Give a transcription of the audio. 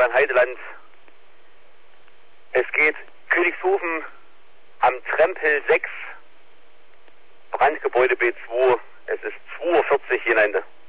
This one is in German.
Johann Heideland. Es geht Königshofen am Trempel 6, Brandgebäude B2. Es ist 2:40 Uhr hinein.